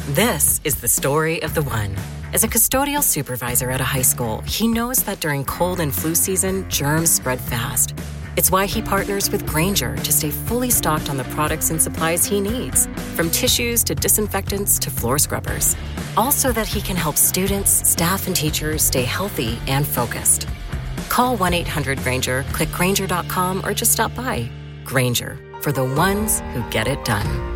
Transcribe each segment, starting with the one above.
This is the story of the one. As a custodial supervisor at a high school, he knows that during cold and flu season, germs spread fast. It's why he partners with Grainger to stay fully stocked on the products and supplies he needs, from tissues to disinfectants to floor scrubbers. Also that he can help students, staff, and teachers stay healthy and focused. Call 1-800-GRAINGER, click Grainger.com, or just stop by. Grainger, for the ones who get it done.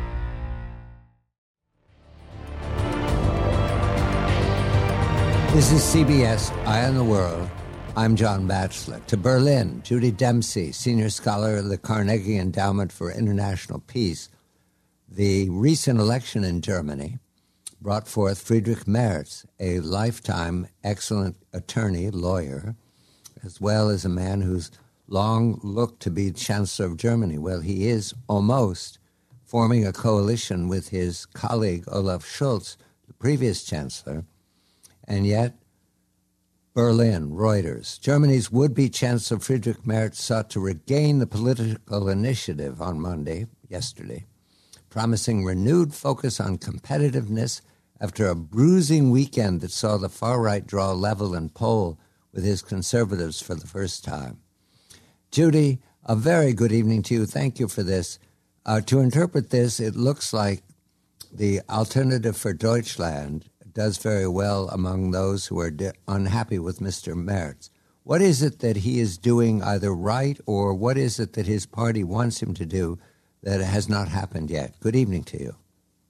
This is CBS Eye on the World. I'm John Batchelor. To Berlin, Judy Dempsey, senior scholar of the Carnegie Endowment for International Peace. The recent election in Germany brought forth Friedrich Merz, a lifetime excellent attorney, lawyer, as well as a man who's long looked to be Chancellor of Germany. Well, he is almost forming a coalition with his colleague Olaf Scholz, the previous Chancellor. And yet, Berlin, Reuters, Germany's would-be Chancellor Friedrich Merz sought to regain the political initiative on yesterday, promising renewed focus on competitiveness after a bruising weekend that saw the far-right draw level and poll with his conservatives for the first time. Judy, a very good evening to you. Thank you for this. To interpret this, it looks like the Alternative for Deutschland does very well among those who are unhappy with Mr. Merz. What is it that he is doing either right, or what is it that his party wants him to do that has not happened yet? Good evening to you.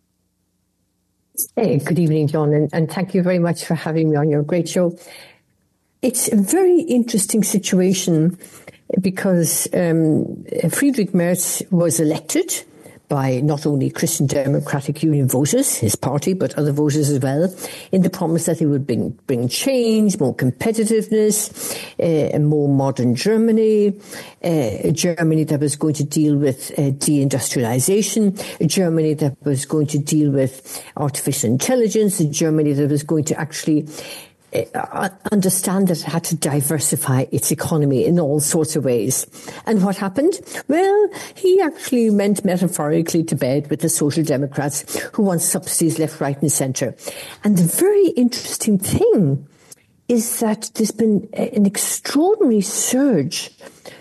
Hey, good evening, John, and thank you very much for having me on your great show. It's a very interesting situation because Friedrich Merz was elected by not only Christian Democratic Union voters, his party, but other voters as well, in the promise that he would bring change, more competitiveness, a more modern Germany, a Germany that was going to deal with deindustrialization, a Germany that was going to deal with artificial intelligence, a Germany that was going to actually understand that it had to diversify its economy in all sorts of ways. And what happened? Well, he actually went metaphorically to bed with the Social Democrats who want subsidies left, right and centre. And the very interesting thing is that there's been an extraordinary surge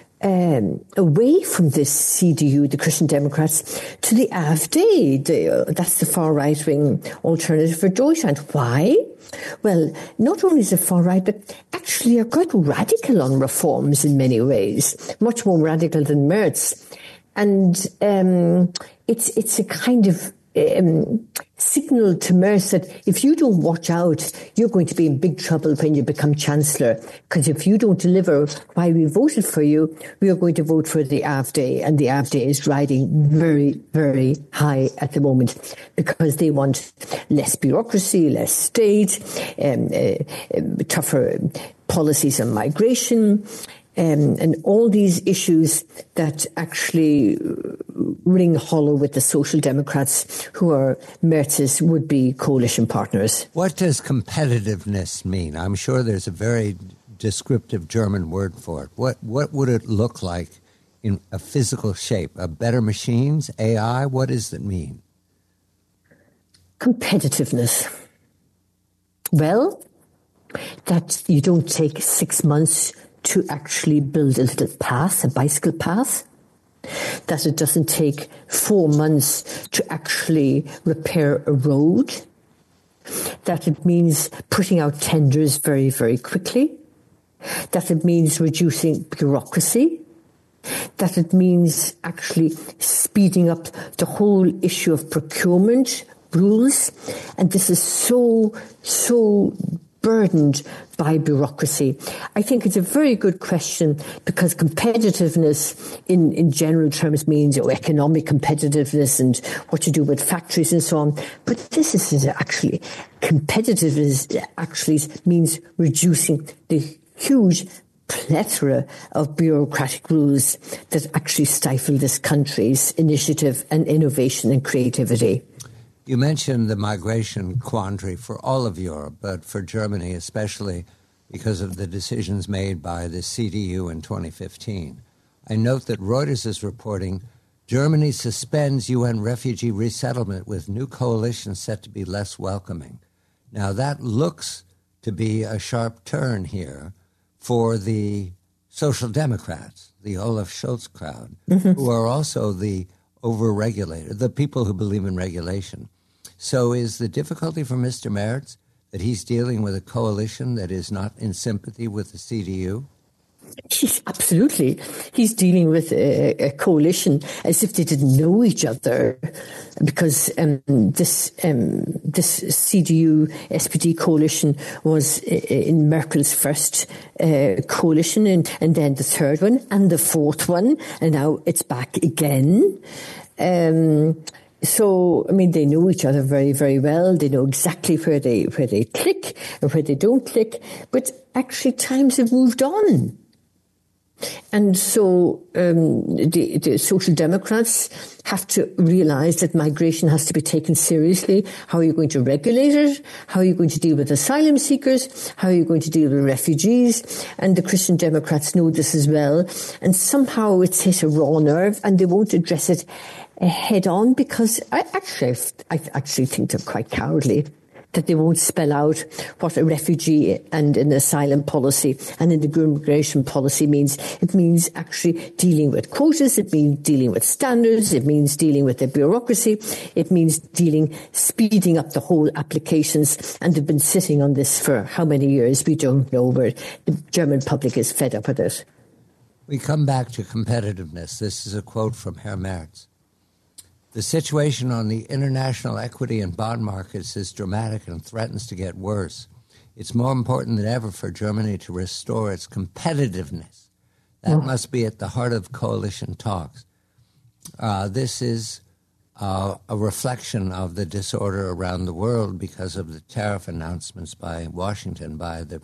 away from this CDU, the Christian Democrats, to the AfD. That's the far right-wing Alternative for Deutschland. Why? Well, not only is it far right, but actually are quite radical on reforms in many ways, much more radical than Merz. And it's a kind of signal to Merz that if you don't watch out, you're going to be in big trouble when you become Chancellor. Because if you don't deliver why we voted for you, we are going to vote for the AfD. And the AfD is riding very, very high at the moment because they want less bureaucracy, less state, tougher policies on migration, and all these issues that actually ring hollow with the Social Democrats, who are Merz's would-be coalition partners. What does competitiveness mean? I'm sure there's a very descriptive German word for it. What would it look like in a physical shape? Better machines, AI? What does it mean? Competitiveness. Well, that you don't take 6 months to actually build a little path, a bicycle path, that it doesn't take 4 months to actually repair a road, that it means putting out tenders very, very quickly, that it means reducing bureaucracy, that it means actually speeding up the whole issue of procurement rules. And this is so burdened by bureaucracy. I think it's a very good question because competitiveness in general terms means economic competitiveness and what you do with factories and so on. But this is actually, competitiveness actually means reducing the huge plethora of bureaucratic rules that actually stifle this country's initiative and innovation and creativity. You mentioned the migration quandary for all of Europe, but for Germany especially because of the decisions made by the CDU in 2015. I note that Reuters is reporting Germany suspends UN refugee resettlement with new coalition set to be less welcoming. Now, that looks to be a sharp turn here for the Social Democrats, the Olaf Scholz crowd, who are also the over-regulated, the people who believe in regulation. So is the difficulty for Mr. Merz that he's dealing with a coalition that is not in sympathy with the CDU? Absolutely. He's dealing with a coalition as if they didn't know each other, because this CDU SPD coalition was in Merkel's first coalition, and then the third one and the fourth one, and now it's back again. So, I mean, they know each other very, very well. They know exactly where they click and where they don't click. But actually, times have moved on. And so the Social Democrats have to realize that migration has to be taken seriously. How are you going to regulate it? How are you going to deal with asylum seekers? How are you going to deal with refugees? And the Christian Democrats know this as well. And somehow it's hit a raw nerve, and they won't address it head on, because I actually think they're quite cowardly, that they won't spell out what a refugee and an asylum policy and an immigration policy means. It means actually dealing with quotas. It means dealing with standards. It means dealing with the bureaucracy. It means speeding up the whole applications. And they've been sitting on this for how many years? We don't know, where the German public is fed up with it. We come back to competitiveness. This is a quote from Herr Merz. The situation on the international equity and bond markets is dramatic and threatens to get worse. It's more important than ever for Germany to restore its competitiveness. That must be at the heart of coalition talks. This is a reflection of the disorder around the world because of the tariff announcements by Washington, by the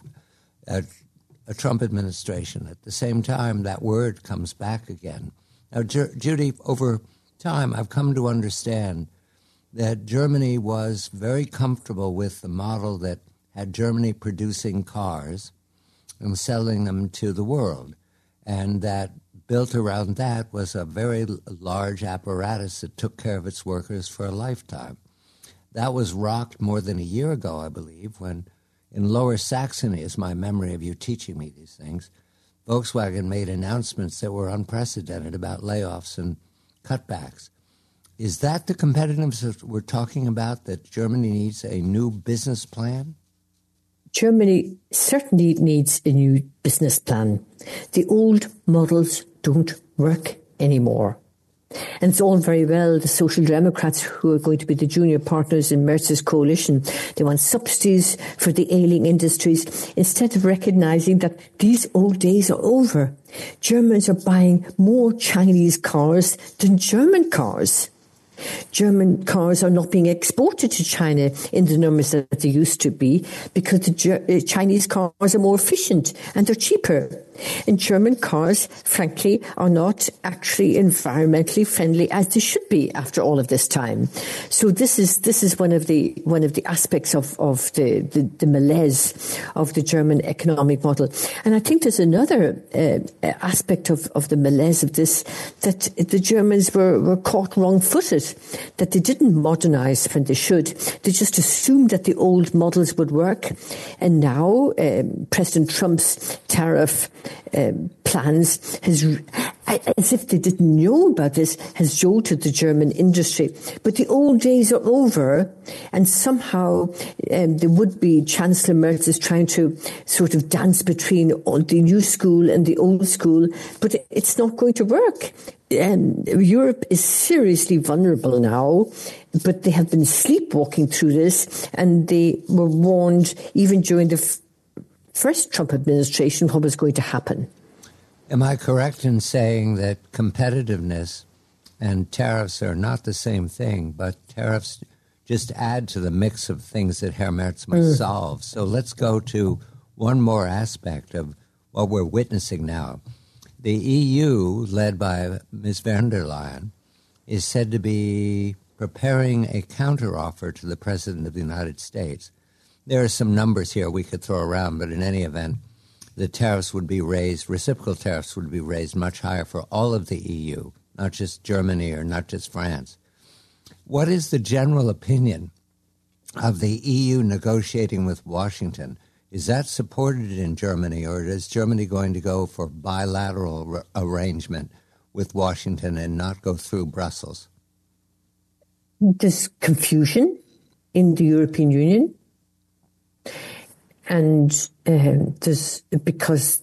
Trump administration. At the same time, that word comes back again. Now, Judy, over time, I've come to understand that Germany was very comfortable with the model that had Germany producing cars and selling them to the world, and that built around that was a very large apparatus that took care of its workers for a lifetime. That was rocked more than a year ago, I believe, when in Lower Saxony, is my memory of you teaching me these things, Volkswagen made announcements that were unprecedented about layoffs and cutbacks. Is that the competitiveness that we're talking about, that Germany needs a new business plan? Germany certainly needs a new business plan. The old models don't work anymore. And it's all very well, the Social Democrats, who are going to be the junior partners in Merz's coalition, they want subsidies for the ailing industries, instead of recognizing that these old days are over. Germans are buying more Chinese cars than German cars. German cars are not being exported to China in the numbers that they used to be, because the Chinese cars are more efficient and they're cheaper. And German cars, frankly, are not actually environmentally friendly as they should be after all of this time. So this is one of the aspects of the malaise of the German economic model. And I think there's another aspect of the malaise of this, that the Germans were caught wrong-footed, that they didn't modernize when they should. They just assumed that the old models would work. And now President Trump's tariff plans as if they didn't know about this, has jolted the German industry. But the old days are over, and somehow the would-be Chancellor Merz is trying to sort of dance between the new school and the old school, but it's not going to work. Europe is seriously vulnerable now, but they have been sleepwalking through this, and they were warned even during the first Trump administration what was going to happen. Am I correct in saying that competitiveness and tariffs are not the same thing, but tariffs just add to the mix of things that Herr Merz must solve? So let's go to one more aspect of what we're witnessing now. The EU, led by Ms. von der Leyen, is said to be preparing a counteroffer to the President of the United States. There are some numbers here we could throw around, but in any event, the tariffs would be raised, reciprocal tariffs would be raised much higher for all of the EU, not just Germany or not just France. What is the general opinion of the EU negotiating with Washington? Is that supported in Germany, or is Germany going to go for bilateral arrangement with Washington and not go through Brussels? There's confusion in the European Union, and there's because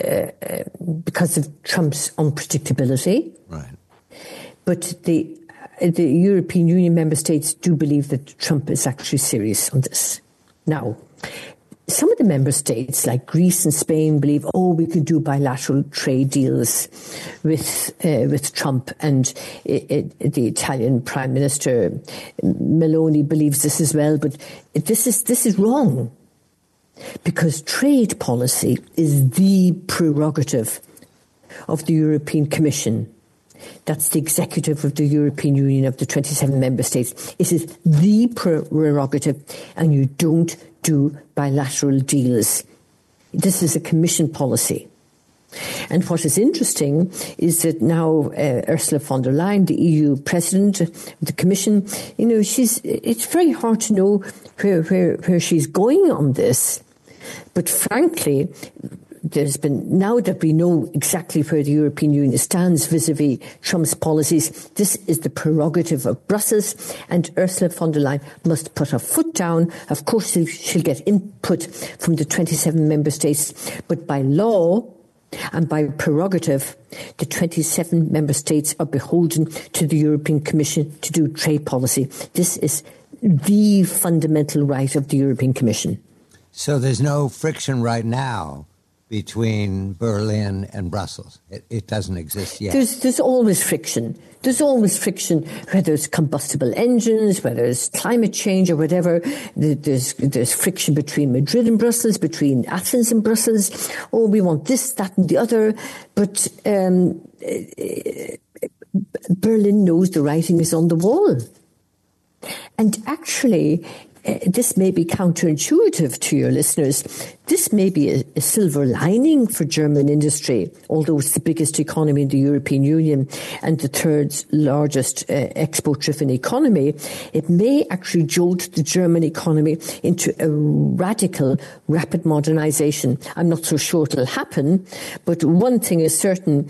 of Trump's unpredictability. Right. But the European Union member states do believe that Trump is actually serious on this. Now, some of the member states, like Greece and Spain, believe, we could do bilateral trade deals with Trump, and the Italian Prime Minister Meloni believes this as well. But this is wrong, because trade policy is the prerogative of the European Commission. That's the executive of the European Union of the 27 member states. It is the prerogative, and you don't do bilateral deals. This is a Commission policy. And what is interesting is that now Ursula von der Leyen, the EU president of the Commission, it's very hard to know where she's going on this. But frankly, now that we know exactly where the European Union stands vis-à-vis Trump's policies, this is the prerogative of Brussels, and Ursula von der Leyen must put her foot down. Of course, she'll get input from the 27 member states, but by law and by prerogative, the 27 member states are beholden to the European Commission to do trade policy. This is the fundamental right of the European Commission. So there's no friction right now between Berlin and Brussels. It doesn't exist yet. There's always friction. There's always friction, whether it's combustible engines, whether it's climate change or whatever. There's friction between Madrid and Brussels, between Athens and Brussels. We want this, that and the other. But Berlin knows the writing is on the wall. And actually, this may be counterintuitive to your listeners. This may be a silver lining for German industry, although it's the biggest economy in the European Union and the third largest export-driven economy. It may actually jolt the German economy into a radical, rapid modernization. I'm not so sure it'll happen, but one thing is certain,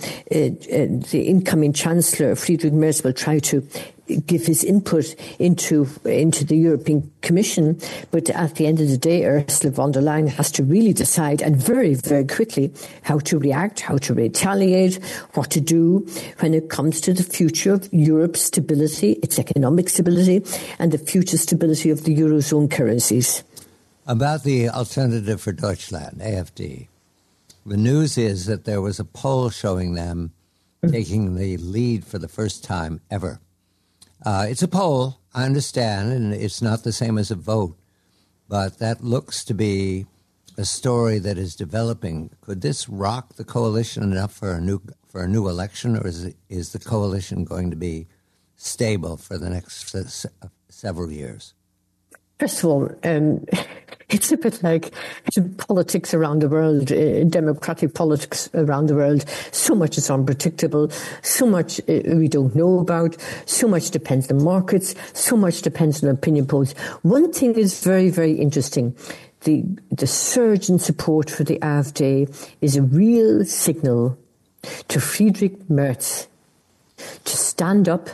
the incoming Chancellor, Friedrich Merz, will try to give his input into the European Commission. But at the end of the day, Ursula von der Leyen has to really decide, and very, very quickly, how to react, how to retaliate, what to do when it comes to the future of Europe's stability, its economic stability, and the future stability of the Eurozone currencies. About the Alternative for Deutschland, AfD, the news is that there was a poll showing them taking the lead for the first time ever. It's a poll, I understand, and it's not the same as a vote, but that looks to be a story that is developing. Could this rock the coalition enough for a new election, or is the coalition going to be stable for the next several years? First of all, it's a bit like politics around the world, democratic politics around the world. So much is unpredictable, so much we don't know about, so much depends on markets, so much depends on opinion polls. One thing is very, very interesting. The surge in support for the AfD is a real signal to Friedrich Merz to stand up,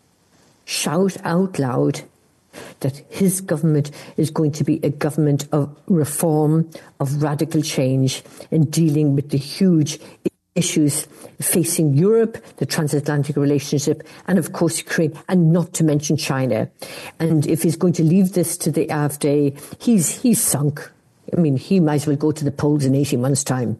shout out loud that his government is going to be a government of reform, of radical change, in dealing with the huge issues facing Europe, the transatlantic relationship, and of course Ukraine, and not to mention China. And if he's going to leave this to the AfD, he's sunk. I mean, he might as well go to the polls in 18 months' time.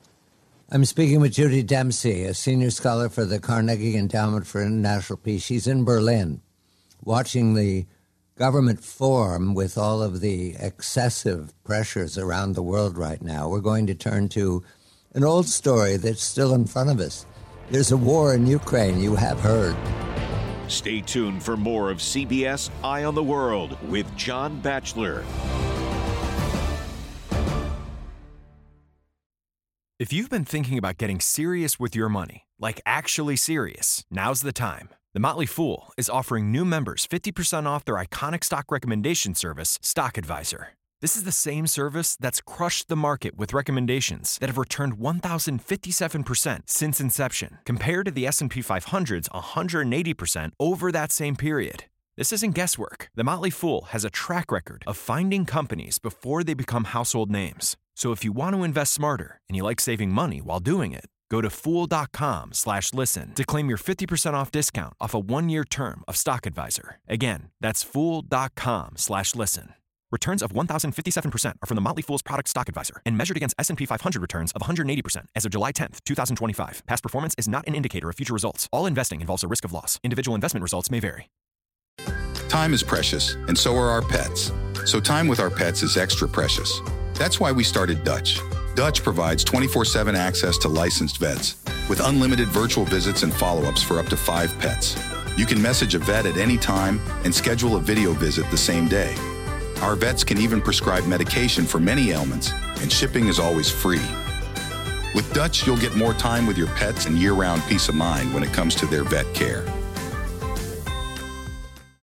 I'm speaking with Judy Dempsey, a senior scholar for the Carnegie Endowment for International Peace. She's in Berlin, watching the government form with all of the excessive pressures around the world right now. We're going to turn to an old story that's still in front of us. There's a war in Ukraine, you have heard. Stay tuned for more of CBS Eye on the World with John Batchelor. If you've been thinking about getting serious with your money, like actually serious, now's the time. The Motley Fool is offering new members 50% off their iconic stock recommendation service, Stock Advisor. This is the same service that's crushed the market with recommendations that have returned 1,057% since inception, compared to the S&P 500's 180% over that same period. This isn't guesswork. The Motley Fool has a track record of finding companies before they become household names. So if you want to invest smarter and you like saving money while doing it, go to Fool.com/listen to claim your 50% off discount off a 1-year term of Stock Advisor. Again, that's Fool.com/listen. Returns of 1,057% are from the Motley Fool's product Stock Advisor and measured against S&P 500 returns of 180% as of July 10th, 2025. Past performance is not an indicator of future results. All investing involves a risk of loss. Individual investment results may vary. Time is precious, and so are our pets. So time with our pets is extra precious. That's why we started Dutch. Dutch provides 24/7 access to licensed vets with unlimited virtual visits and follow-ups for up to 5 pets. You can message a vet at any time and schedule a video visit the same day. Our vets can even prescribe medication for many ailments, and shipping is always free. With Dutch, you'll get more time with your pets and year-round peace of mind when it comes to their vet care.